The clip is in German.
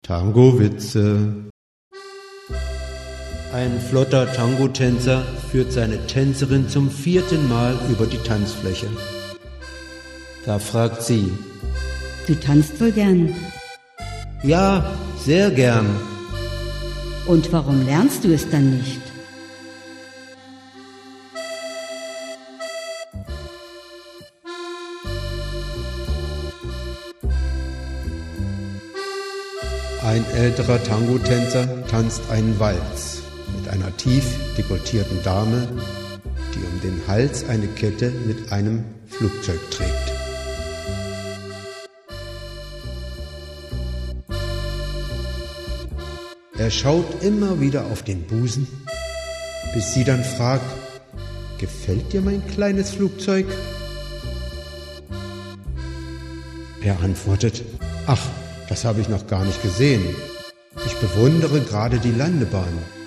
Tango-Witze. Ein flotter Tango-Tänzer führt seine Tänzerin zum 4. Mal über die Tanzfläche. Da fragt sie: Du tanzt wohl gern. Ja, sehr gern. Und warum lernst du es dann nicht? Ein älterer Tango-Tänzer tanzt einen Walz mit einer tief dekolletierten Dame, die um den Hals eine Kette mit einem Flugzeug trägt. Er schaut immer wieder auf den Busen, bis sie dann fragt: Gefällt dir mein kleines Flugzeug? Er antwortet: Ach, das habe ich noch gar nicht gesehen. Ich bewundere gerade die Landebahn.